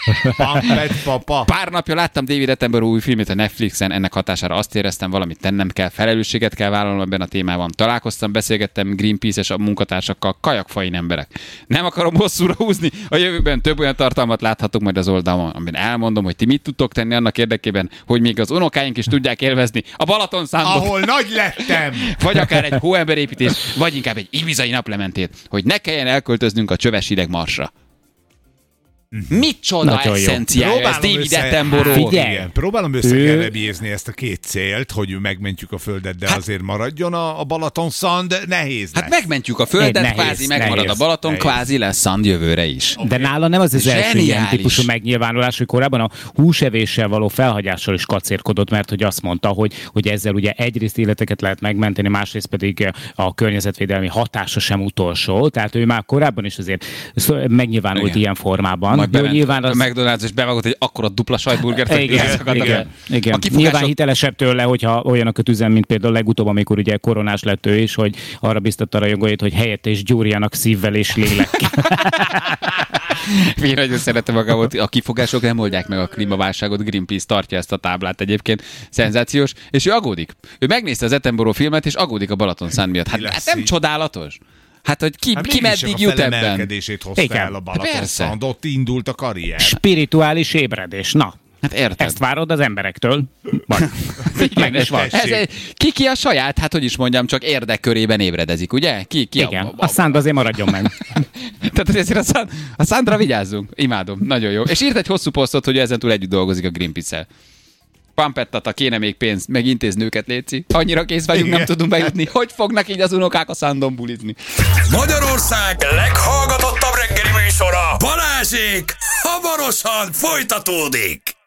[SPEAKER 3] Pampet papa.
[SPEAKER 2] Pár napja láttam David Attenborough új filmét a Netflixen, ennek hatására azt éreztem, valamit tennem kell, felelősséget kell vállalnom ebben a témában. Találkoztam, beszélgettem Greenpeace-es a munkatársakkal, kajakfain emberek. Nem akarom hosszúra húzni, a jövőben több olyan tartalmat láthatunk majd az oldalon, amiben elmondom, hogy ti mit tudtok tenni annak érdekében, hogy még az unokáink is tudják élvezni a Balatonszándot.
[SPEAKER 3] Ahol nagy lettem.
[SPEAKER 2] Vagy akár egy hóemberépítés, vagy inkább egy ibizai naplementét, hogy ne kelljen elköltöznünk a csöves hideg Marsra. Micsoda eszenciája ez David Attenborough.
[SPEAKER 4] Figyelj!
[SPEAKER 3] Próbálom összekerebézni ezt a két célt, hogy megmentjük a Földet, de azért maradjon a Balatonszand, nehéz lesz.
[SPEAKER 2] Hát megmentjük a Földet,
[SPEAKER 4] Nehéz,
[SPEAKER 2] kvázi megmarad a Balaton,
[SPEAKER 3] nehéz.
[SPEAKER 2] kvázi lesz szand jövőre is.
[SPEAKER 4] De nála nem az első ilyen
[SPEAKER 2] Zseniális.
[SPEAKER 4] típusú megnyilvánulás, hogy korábban a húsevéssel való felhagyással is kacérkodott, mert hogy azt mondta, hogy ezzel ugye egyrészt életeket lehet megmenteni, másrészt pedig a környezetvédelmi hatása sem utolsó. Tehát ő már korábban is azért megnyilvánult
[SPEAKER 2] Igen.
[SPEAKER 4] ilyen formában.
[SPEAKER 2] Majd
[SPEAKER 4] Jó, nyilván
[SPEAKER 2] a
[SPEAKER 4] az...
[SPEAKER 2] McDonald's és bevágott egy akkora dupla sajtburgert.
[SPEAKER 4] Igen.
[SPEAKER 2] A
[SPEAKER 4] Nyilván
[SPEAKER 2] kifogások...
[SPEAKER 4] hitelesebb tőle, hogyha olyanokat üzen, mint például legutóbb, amikor ugye koronás lett ő is, hogy arra biztatta a rajongóit, hogy helyette is gyúrjanak szívvel és lélekkel.
[SPEAKER 2] Én nagyon szeretem magamot, a kifogások nem oldják meg a klímaválságot, Greenpeace tartja ezt a táblát egyébként, szenzációs, és ő aggódik. Ő megnézte az Attenborough filmet, és aggódik a Balatonszán miatt. Hát nem csodálatos? Hát, hogy ki meddig jut ebben?
[SPEAKER 3] Felemelkedését hozta
[SPEAKER 4] Igen.
[SPEAKER 3] el a Balatonszand, ott indult a karrier.
[SPEAKER 4] Spirituális ébredés. Na,
[SPEAKER 2] Hát érted.
[SPEAKER 4] ezt várod az emberektől? Vagy.
[SPEAKER 2] Igen,
[SPEAKER 4] is van.
[SPEAKER 2] Ki a saját, hát hogy is mondjam, csak érdekkörében ébredezik, ugye? Ki
[SPEAKER 4] Igen, a szánd azért maradjon meg.
[SPEAKER 2] Tehát ezért a Szándra vigyázzunk. Imádom, nagyon jó. És írt egy hosszú posztot, hogy ezentúl együtt dolgozik a Greenpeace-el. Pampettata, kéne még pénzt, meg intéznőket, léci. Annyira kész vagyunk, nem tudunk bejutni. Hogy fognak így az unokák a Szándon bulizni?
[SPEAKER 1] Magyarország leghallgatottabb reggeli műsora, Balázsék, hamarosan folytatódik.